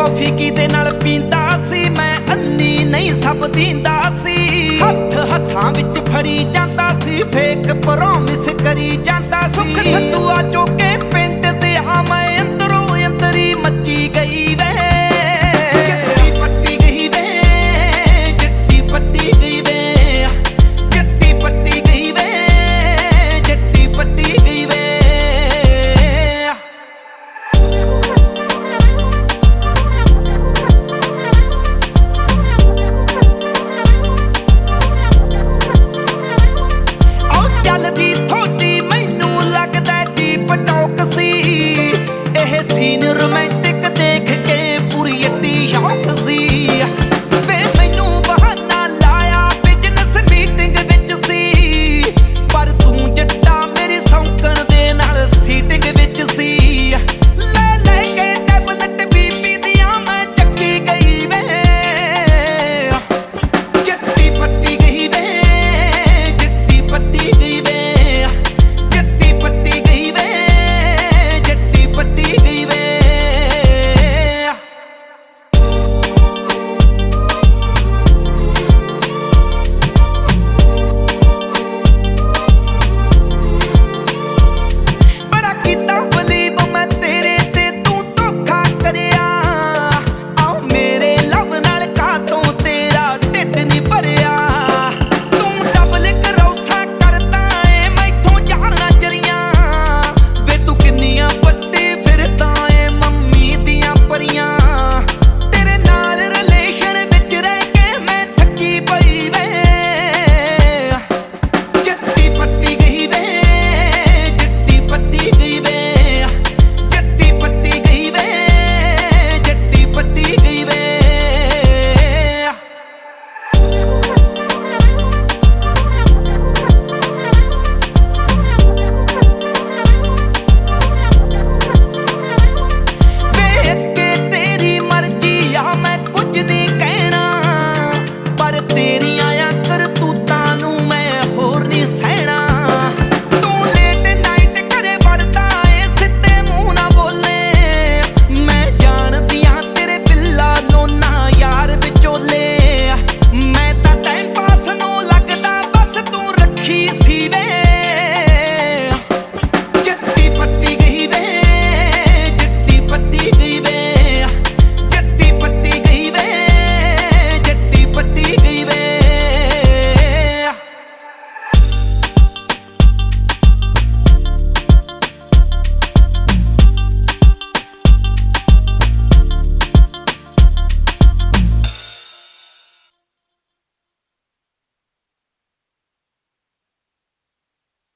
coffee किदे नाल पींदा सी मैं अन्नी नहीं सब दींदा सी हथ हथां विच फड़ी जांदा सी फेक प्रॉमिस करी जांदा सी सुख संधूआ चोके पिंड ते आ मैं अंदरों अंदरी मची गई वे जट्टी पट्टी गई वे जट्टी पट्टी गई वे जट्टी पट्टी गई वे जट्टी पट्टी गई वे चलदी थोड़ी मैनू लगदा डीप टॉक सी एह सीन रोमांटिक